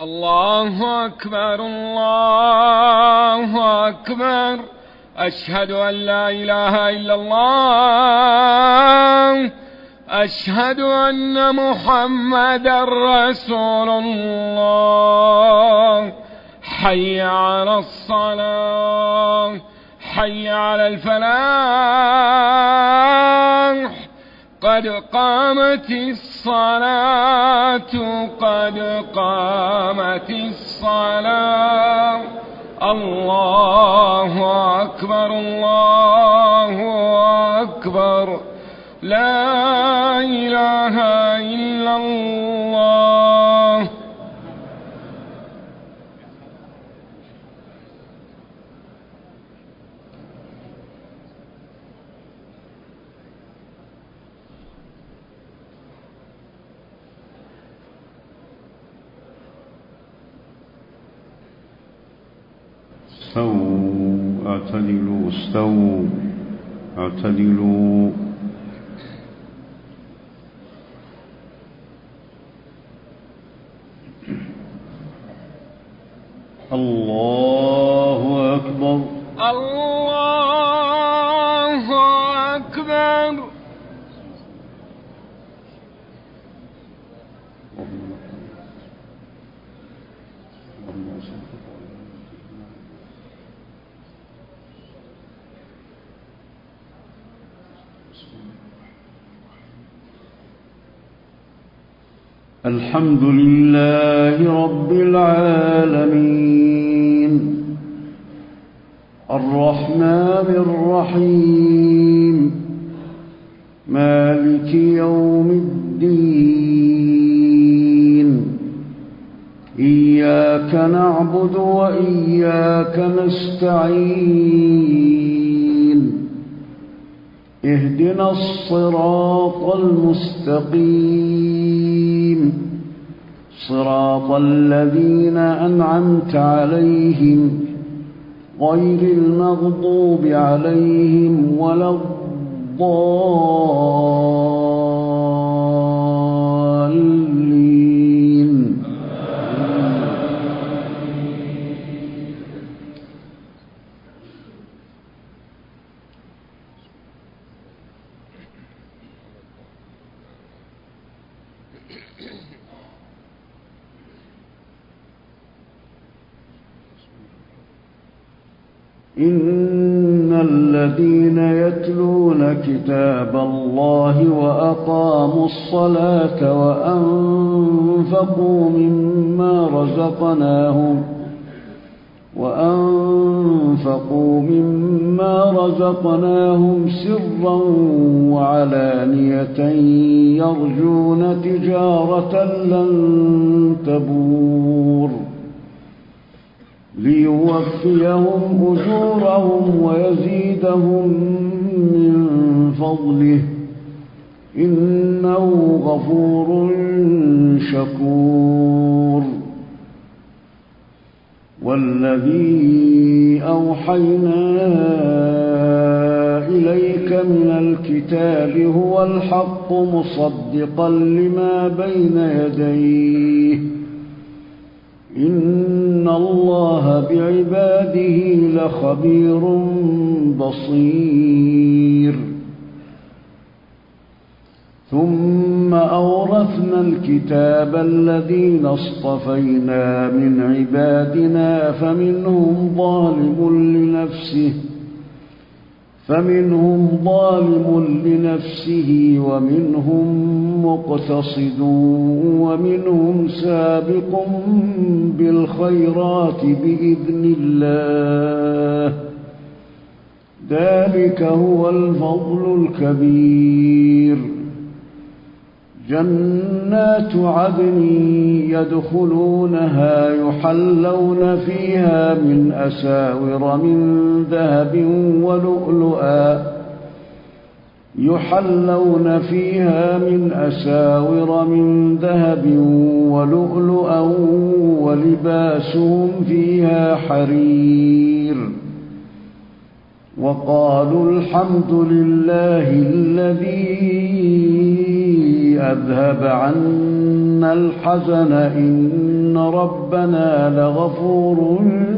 الله أكبر الله أكبر. أشهد أن لا إله إلا الله. أشهد أن محمدا رسول الله. حي على الصلاة، حي على الفلاح، قد قامت الصلاة، قد قامت الصلاة. الله أكبر الله أكبر. لا إله إلا الله. استووا اعتدلوا استووا اعتدلوا. الله أكبر الله أكبر. الحمد لله رب العالمين الرحمن الرحيم مالك يوم الدين. إياك نعبد وإياك نستعين. اهدنا الصراط المستقيم صراط الذين أنعمت عليهم غير المغضوب عليهم ولا الضالين. إن الذين يتلون كتاب الله وأقاموا الصلاة وأنفقوا مما رزقناهم سرا وعلانية يرجون تجارة لن تبور ليوفيهم أجورهم ويزيدهم من فضله إنه غفور شكور. والذي أوحينا إليك من الكتاب هو الحق مصدقا لما بين يديه إن الله بعباده لخبير بصير. ثم أورثنا الكتاب الذين اصطفينا من عبادنا فمنهم ظالم لنفسه ومنهم مقتصد ومنهم سابق بالخيرات بإذن الله ذلك هو الفضل الكبير. جنات عدن يدخلونها يحلون فيها من أساور من ذهب ولؤلؤا ولباسهم فيها حرير. وقالوا الحمد لله الذي أذهب عنا الحزن إن ربنا لغفور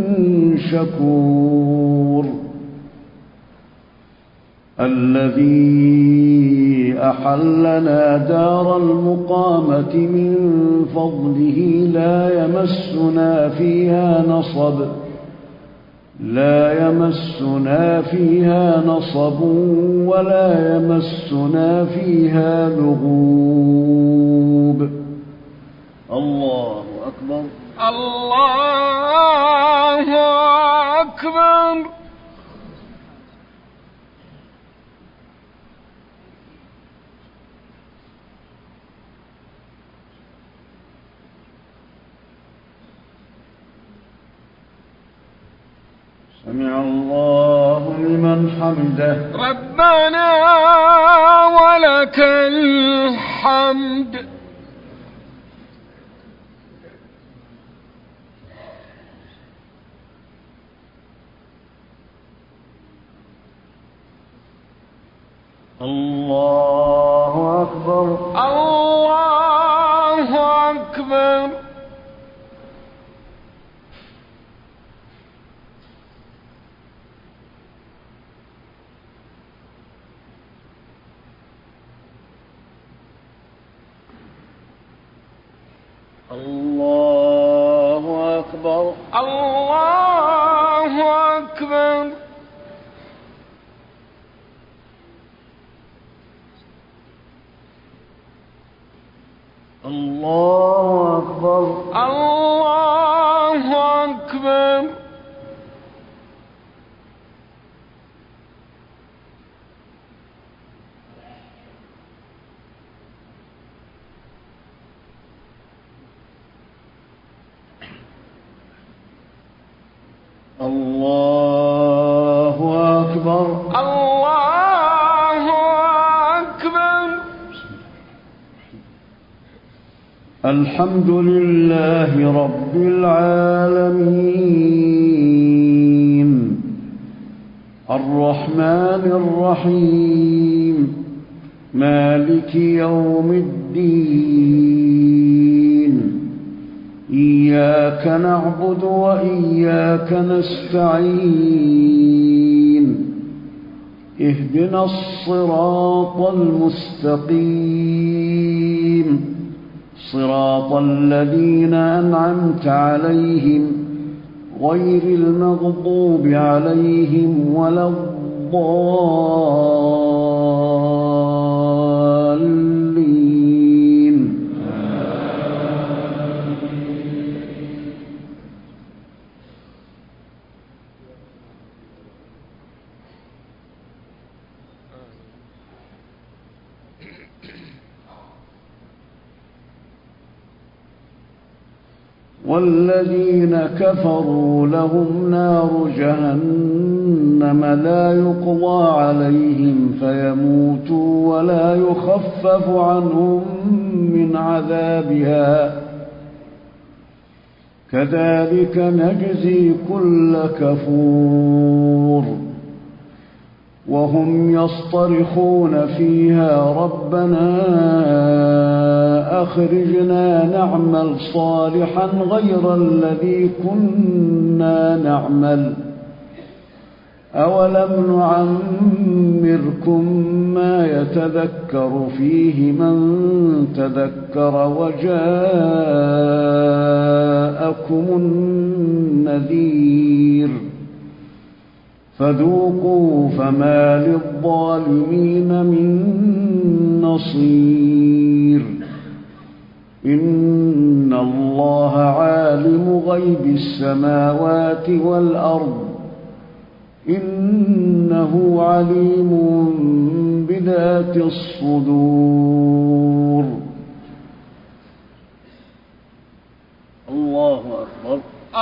شكور الذي أحلنا دار المقامة من فضله لا يمسنا فيها نصب ولا يمسنا فيها لغوب. الله أكبر. الله أكبر. سمع الله لمن حمده. ربنا ولك الحمد. الله أكبر. الله أكبر. الله أكبر. الله أكبر. الله أكبر. الله أكبر. الله أكبر. الله أكبر. الحمد لله رب العالمين الرحمن الرحيم مالك يوم الدين إياك نعبد وإياك نستعين اهدنا الصراط المستقيم صراط الذين أنعمت عليهم غير المغضوب عليهم ولا الضالين. والذين كفروا لهم نار جهنم لا يقضى عليهم فيموتوا ولا يخفف عنهم من عذابها كذلك نجزي كل كفور. وهم يصطرخون فيها ربنا أخرجنا نعمل صالحا غير الذي كنا نعمل أولم نعمركم ما يتذكر فيه من تذكر وجاءكم النذير فذوقوا فما للظالمين من نصير. إن الله عالم غيب السماوات والأرض إنه عليم بذات الصدور. الله أكبر.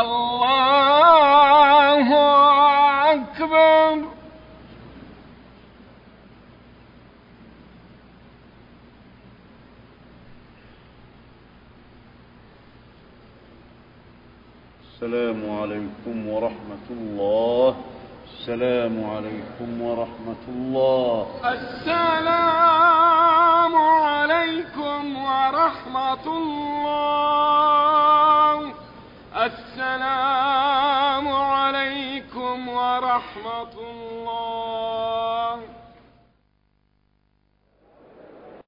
الله أكبر. السلام عليكم ورحمة الله. السلام عليكم ورحمة الله. السلام عليكم عليكم ورحمة الله. السلام عليكم ورحمة الله.